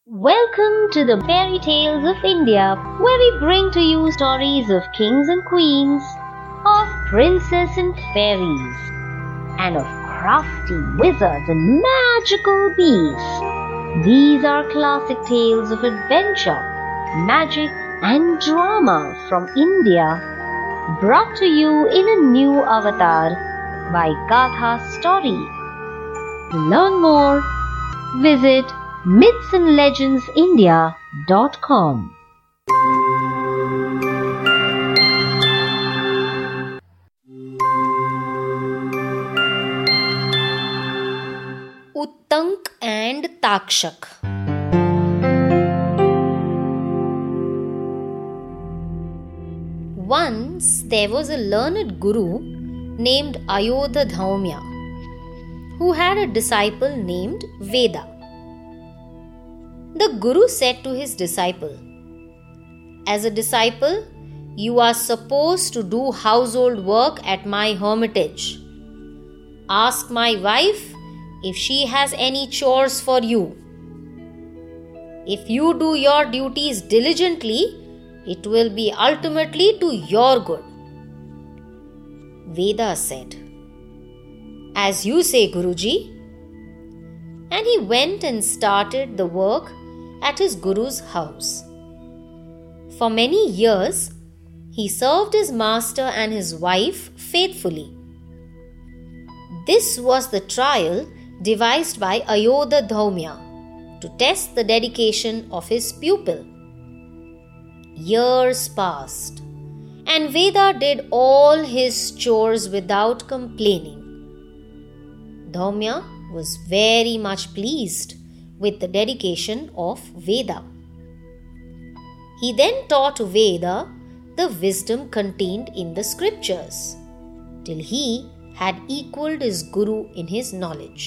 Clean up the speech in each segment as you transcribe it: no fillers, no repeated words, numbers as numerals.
Welcome to the Fairy Tales of India, where we bring to you stories of kings and queens, of princes and fairies, and of crafty wizards and magical beasts. These are classic tales of adventure, magic, and drama from India, brought to you in a new avatar by Gatha Story. To learn more, visit mythsandlegendsindia.com. Uttank and Takshak. Once there was a learned guru named Ayodha Dhaumya who had a disciple named Veda. The guru said to his disciple, "As a disciple, you are supposed to do household work at my hermitage. Ask my wife if she has any chores for you. If you do your duties diligently, it will be ultimately to your good." Veda said, "As you say, Guruji." And he went and started the work at his guru's house. For many years, he served his master and his wife faithfully. This was the trial devised by Ayodha Dhaumya to test the dedication of his pupil. Years passed, and Veda did all his chores without complaining. Dhaumya was very much pleased with the dedication of Veda. He then taught Veda the wisdom contained in the scriptures, till he had equaled his guru in his knowledge.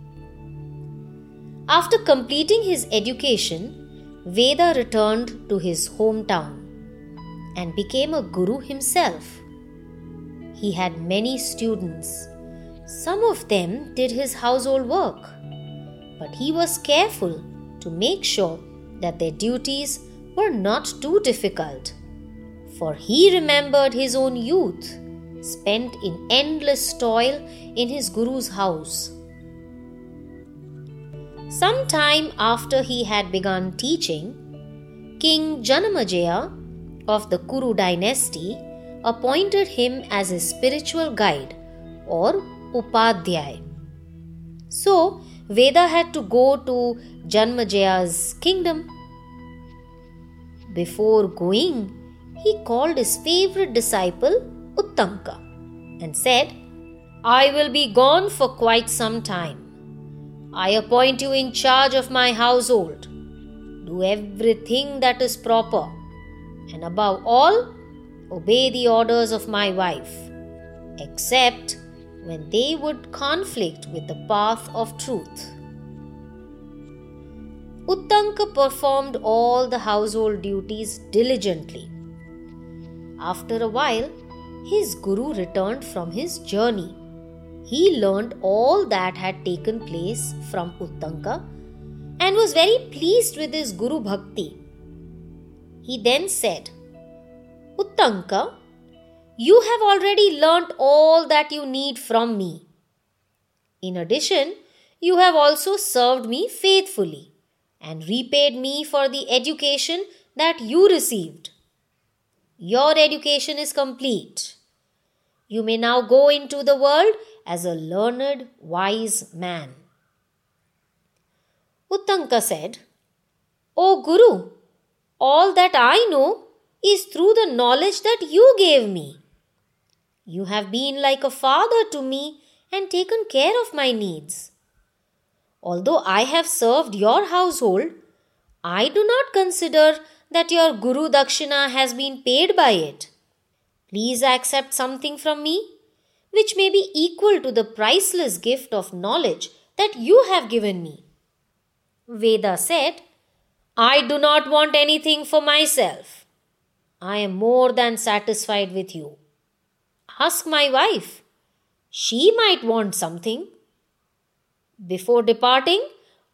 After completing his education, Veda returned to his hometown and became a guru himself. He had many students. Some of them did his household work, but he was careful to make sure that their duties were not too difficult, for he remembered his own youth, spent in endless toil in his guru's house. Some time after he had begun teaching, King Janamejaya of the Kuru dynasty appointed him as his spiritual guide or Upadhyay. So, Veda had to go to Janmejaya's kingdom. Before going, he called his favorite disciple Uttanka and said, "I will be gone for quite some time. I appoint you in charge of my household. Do everything that is proper, and above all, obey the orders of my wife, except when they would conflict with the path of truth." Uttanka performed all the household duties diligently. After a while, his guru returned from his journey. He learned all that had taken place from Uttanka and was very pleased with his guru bhakti. He then said, "Uttanka, you have already learnt all that you need from me. In addition, you have also served me faithfully and repaid me for the education that you received. Your education is complete. You may now go into the world as a learned, wise man." Uttanka said, "O Guru, all that I know is through the knowledge that you gave me. You have been like a father to me and taken care of my needs. Although I have served your household, I do not consider that your Guru Dakshina has been paid by it. Please accept something from me, which may be equal to the priceless gift of knowledge that you have given me." Veda said, "I do not want anything for myself. I am more than satisfied with you. Ask my wife. She might want something." Before departing,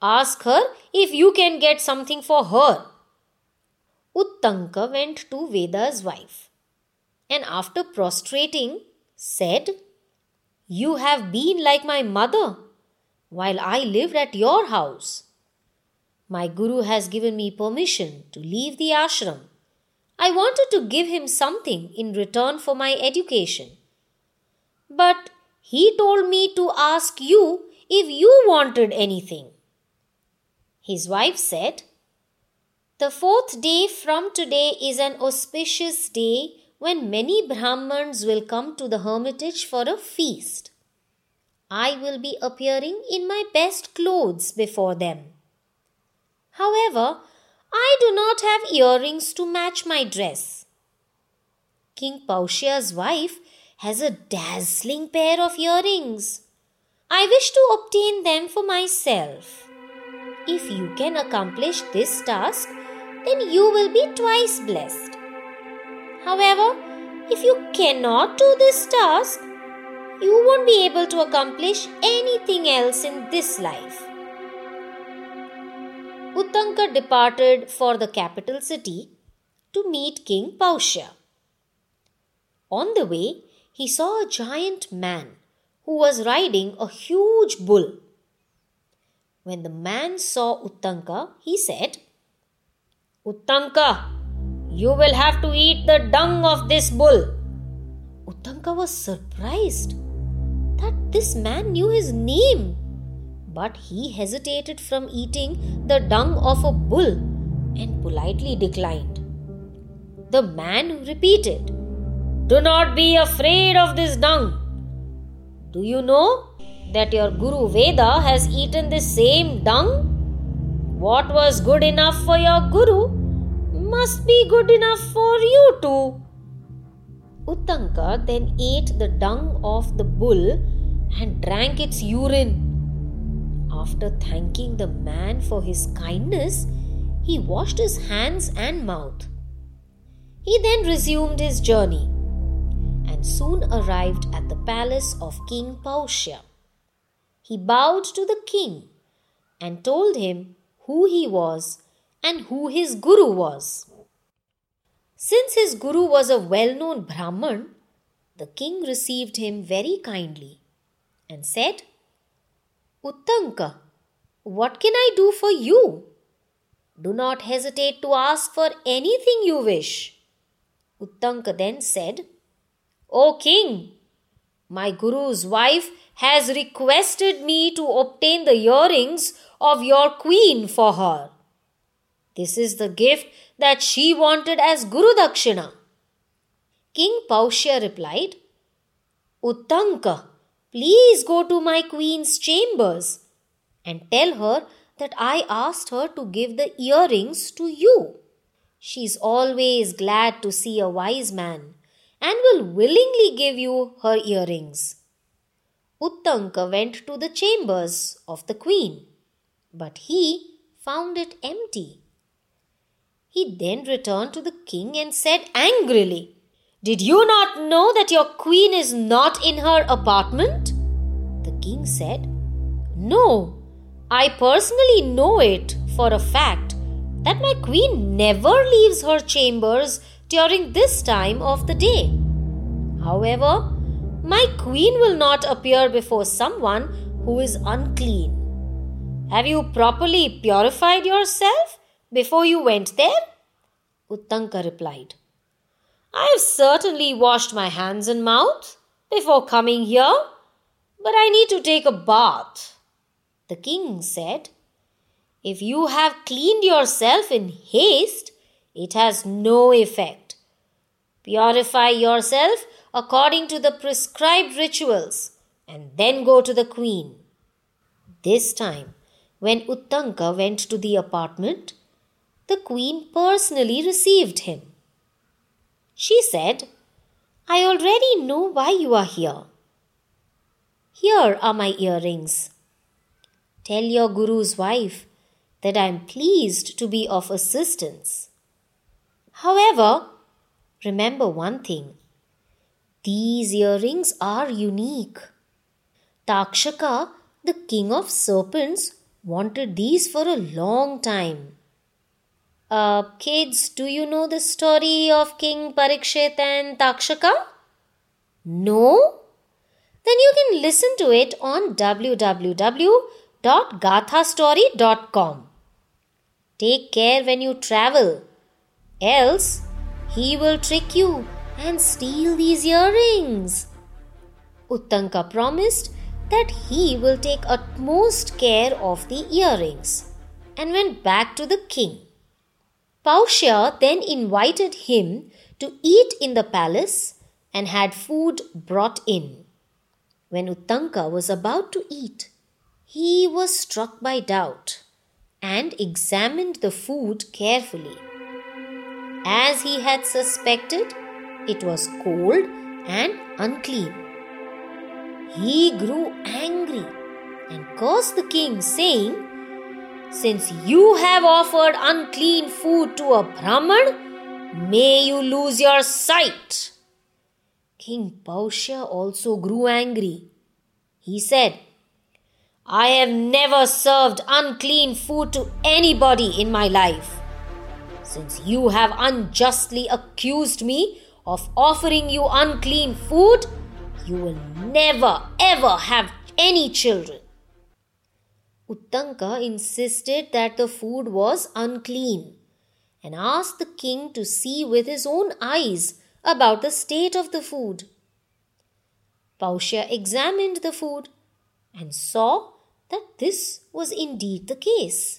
Ask her if you can get something for her. Uttanka went to Veda's wife and after prostrating said, "You have been like my mother while I lived at your house. My Guru has given me permission to leave the ashram. I wanted to give him something in return for my education. But he told me to ask you if you wanted anything." His wife said, "The 4th day from today is an auspicious day when many Brahmins will come to the hermitage for a feast. I will be appearing in my best clothes before them. However, I do not have earrings to match my dress. King Pausya's wife has a dazzling pair of earrings. I wish to obtain them for myself. If you can accomplish this task, then you will be twice blessed. However, if you cannot do this task, you won't be able to accomplish anything else in this life." Uttanka departed for the capital city to meet King Pausya. On the way, he saw a giant man who was riding a huge bull. When the man saw Uttanka, he said, "Uttanka, you will have to eat the dung of this bull." Uttanka was surprised that this man knew his name, but he hesitated from eating the dung of a bull and politely declined. The man repeated, "Do not be afraid of this dung. Do you know that your Guru Veda has eaten the same dung? What was good enough for your Guru must be good enough for you too." Uttanka then ate the dung of the bull and drank its urine. After thanking the man for his kindness, he washed his hands and mouth. He then resumed his journey and soon arrived at the palace of King Pausya. He bowed to the king and told him who he was and who his Guru was. Since his Guru was a well-known Brahman, the king received him very kindly and said, "Uttanka, what can I do for you? Do not hesitate to ask for anything you wish." Uttanka then said, "O king, my Guru's wife has requested me to obtain the earrings of your queen for her. This is the gift that she wanted as Guru Dakshina." King Pausya replied, "Uttanka, please go to my queen's chambers and tell her that I asked her to give the earrings to you. She is always glad to see a wise man and will willingly give you her earrings." Uttanka went to the chambers of the queen, but he found it empty. He then returned to the king and said angrily, "Did you not know that your queen is not in her apartment?" The king said, "No, I personally know it for a fact that my queen never leaves her chambers during this time of the day. However, my queen will not appear before someone who is unclean. Have you properly purified yourself before you went there?" Uttanka replied, "I have certainly washed my hands and mouth before coming here, but I need to take a bath." The king said, "If you have cleaned yourself in haste, it has no effect. Purify yourself according to the prescribed rituals and then go to the queen." This time, when Uttanka went to the apartment, the queen personally received him. She said, "I already know why you are here. Here are my earrings. Tell your Guru's wife that I am pleased to be of assistance. However, remember one thing. These earrings are unique. Takshaka, the king of serpents, wanted these for a long time. Kids, do you know the story of King Parikshit and Takshaka? No? Then you can listen to it on www.gathastory.com. Take care when you travel, else he will trick you and steal these earrings. Uttanka promised that he will take utmost care of the earrings and went back to the king. Paushya then invited him to eat in the palace and had food brought in. When Uttanka was about to eat, he was struck by doubt and examined the food carefully. As he had suspected, it was cold and unclean. He grew angry and cursed the king, saying, "Since you have offered unclean food to a Brahman, may you lose your sight." King Paushya also grew angry. He said, "I have never served unclean food to anybody in my life. Since you have unjustly accused me of offering you unclean food, you will never ever have any children." Uttanka insisted that the food was unclean and asked the king to see with his own eyes about the state of the food. Paushya examined the food and saw that this was indeed the case.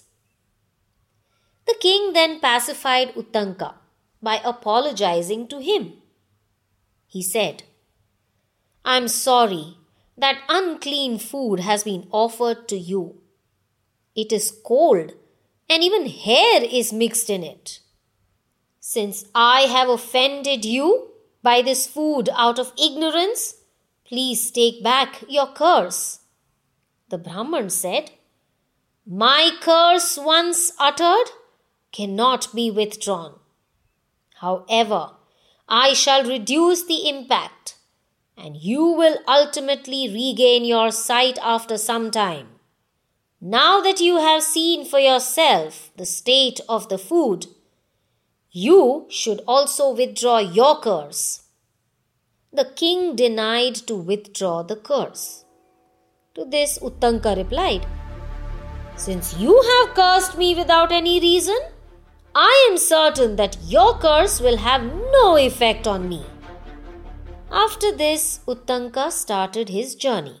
The king then pacified Uttanka by apologizing to him. He said, "I am sorry that unclean food has been offered to you. It is cold and even hair is mixed in it. Since I have offended you by this food out of ignorance, please take back your curse." The Brahman said, "My curse once uttered cannot be withdrawn. However, I shall reduce the impact and you will ultimately regain your sight after some time. Now that you have seen for yourself the state of the food, you should also withdraw your curse." The king denied to withdraw the curse. To this, Uttanka replied, "Since you have cursed me without any reason, I am certain that your curse will have no effect on me." After this, Uttanka started his journey.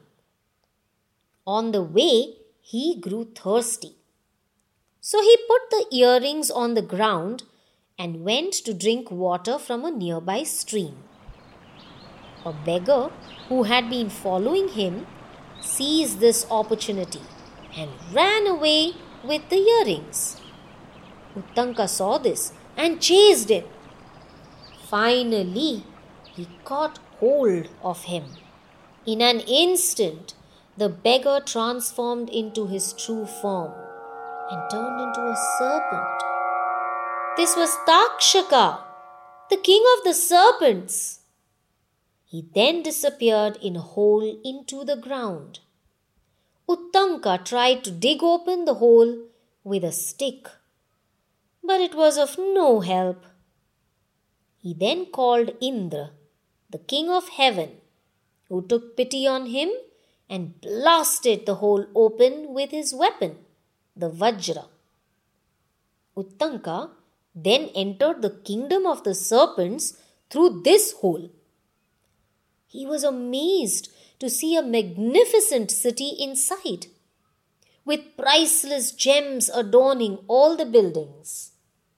On the way, he grew thirsty. So he put the earrings on the ground and went to drink water from a nearby stream. A beggar who had been following him seized this opportunity and ran away with the earrings. Uttanka saw this and chased him. Finally, he caught hold of him. In an instant, the beggar transformed into his true form and turned into a serpent. This was Takshaka, the king of the serpents. He then disappeared in a hole into the ground. Uttanka tried to dig open the hole with a stick, but it was of no help. He then called Indra, the king of heaven, who took pity on him and blasted the hole open with his weapon, the Vajra. Uttanka then entered the kingdom of the serpents through this hole. He was amazed to see a magnificent city inside, with priceless gems adorning all the buildings.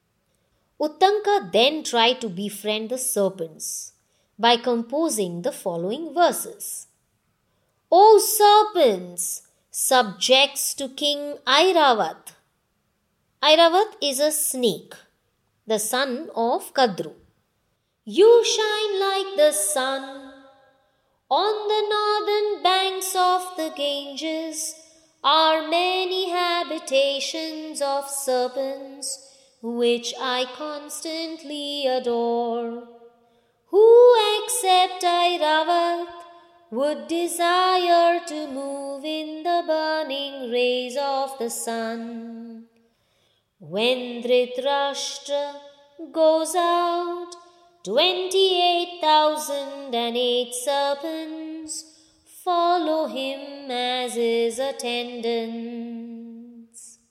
Uttanka then tried to befriend the serpents by composing the following verses. "O serpents, subjects to King Airavat." Airavat is a snake, the son of Kadru. "You shine like the sun on the northern banks of the Ganges, are many habitations of serpents, which I constantly adore. Who except Airavat would desire to move in the burning rays of the sun. When Dhritarashtra goes out, 28,008 serpents follow him as his attendants.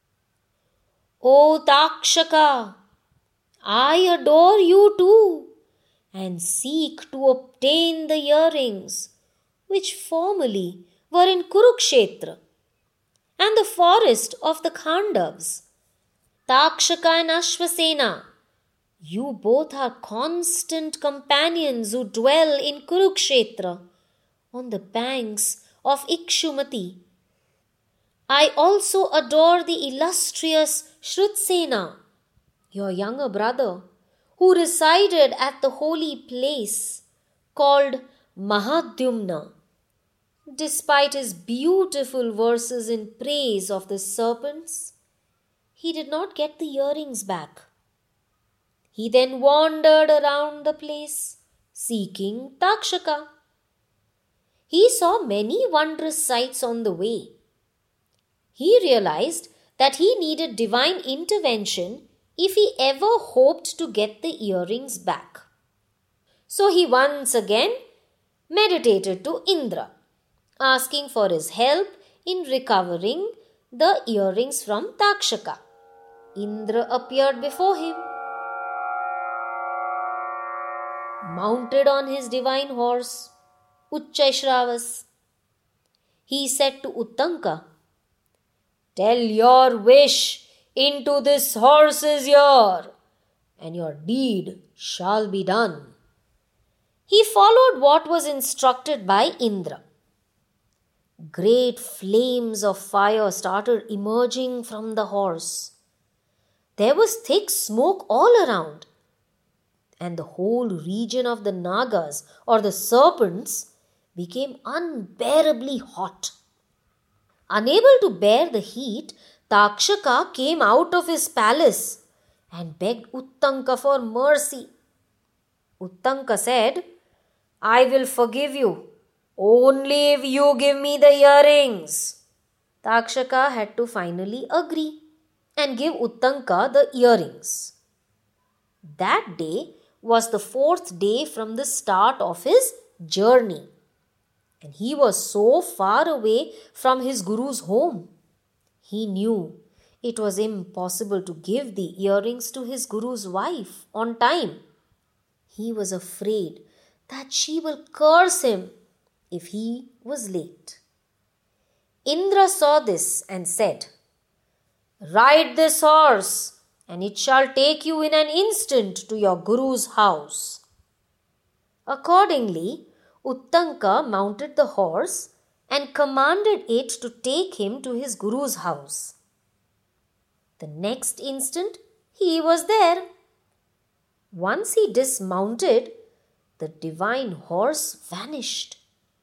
O Takshaka, I adore you too, and seek to obtain the earrings which formerly were in Kurukshetra and the forest of the Khandavas. Takshaka and Ashwasena, you both are constant companions who dwell in Kurukshetra on the banks of Ikshumati. I also adore the illustrious Shrutsena, your younger brother, who resided at the holy place called Mahadyumna. Despite his beautiful verses in praise of the serpents, he did not get the earrings back. He then wandered around the place seeking Takshaka. He saw many wondrous sights on the way. He realized that he needed divine intervention if he ever hoped to get the earrings back. So he once again meditated to Indra, asking for his help in recovering the earrings from Takshaka. Indra appeared before him, mounted on his divine horse, Uchchaishravas. He said to Uttanka, "Tell your wish into this horse's ear, and your deed shall be done." He followed what was instructed by Indra. Great flames of fire started emerging from the horse. There was thick smoke all around, and the whole region of the Nagas or the serpents became unbearably hot. Unable to bear the heat, Takshaka came out of his palace and begged Uttanka for mercy. Uttanka said, "I will forgive you only if you give me the earrings." Takshaka had to finally agree and give Uttanka the earrings. That day was the 4th day from the start of his journey, and he was so far away from his guru's home. He knew it was impossible to give the earrings to his guru's wife on time. He was afraid that she will curse him if he was late. Indra saw this and said, "Ride this horse, and it shall take you in an instant to your guru's house." Accordingly, Uttanka mounted the horse and commanded it to take him to his guru's house. The next instant, he was there. Once he dismounted, the divine horse vanished.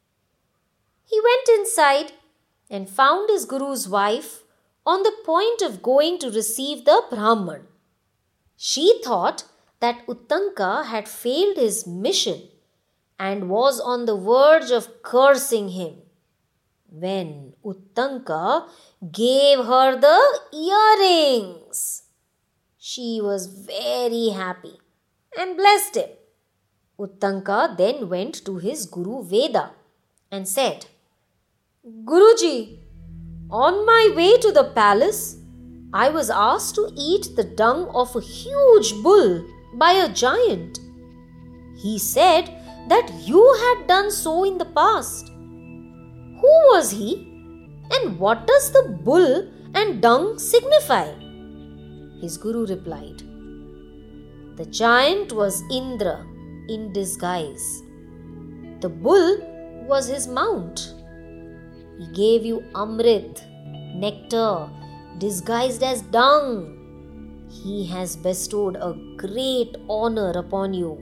He went inside and found his guru's wife on the point of going to receive the Brahman. She thought that Uttanka had failed his mission and was on the verge of cursing him, when Uttanka gave her the earrings. She was very happy and blessed him. Uttanka then went to his Guru Veda and said, "Guruji, on my way to the palace, I was asked to eat the dung of a huge bull by a giant. He said that you had done so in the past. Who was he, and what does the bull and dung signify?" His guru replied, "The giant was Indra in disguise. The bull was his mount. He gave you Amrit, nectar, disguised as dung. He has bestowed a great honor upon you."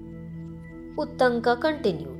Uttanka continued,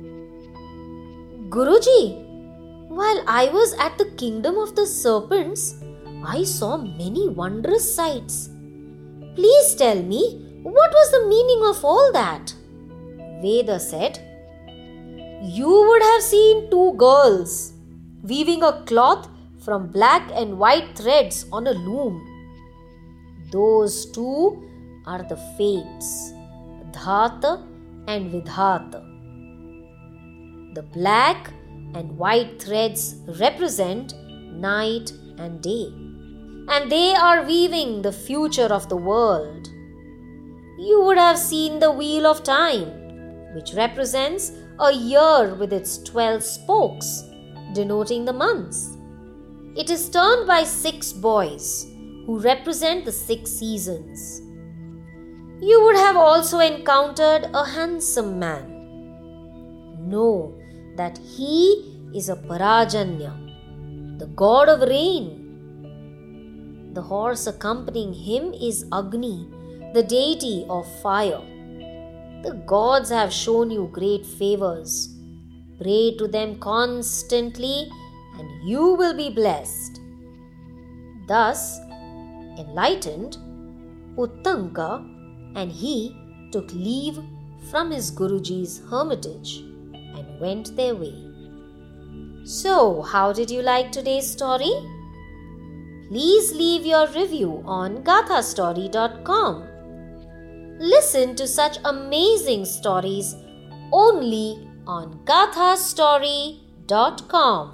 "Guruji, while I was at the kingdom of the serpents, I saw many wondrous sights. Please tell me, what was the meaning of all that?" Veda said, you would have seen two girls weaving a cloth from black and white threads on a loom. Those two are the fates, Dhata and Vidhata. The black and white threads represent night and day, and they are weaving the future of the world. You would have seen the wheel of time, which represents a year with its 12 spokes, denoting the months. It is turned by 6 boys, who represent the 6 seasons. You would have also encountered a handsome man. Know that he is a Parajanya, the god of rain. The horse accompanying him is Agni, the deity of fire. The gods have shown you great favors. Pray to them constantly and you will be blessed. Thus, enlightened, Uttanka and he took leave from his Guruji's hermitage and went their way. So, how did you like today's story? Please leave your review on gathastory.com. Listen to such amazing stories only on gathastory.com.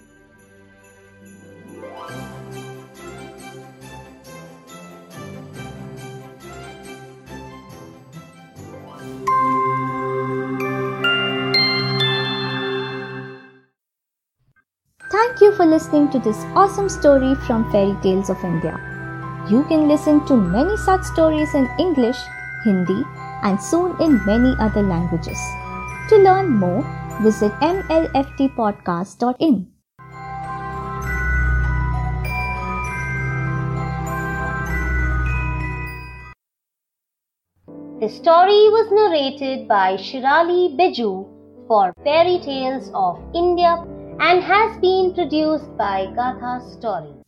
Thank you for listening to this awesome story from Fairy Tales of India. You can listen to many such stories in English, Hindi, and soon in many other languages. To learn more, visit mlftpodcast.in. The story was narrated by Shirali Biju for Fairy Tales of India and has been produced by Gatha Story.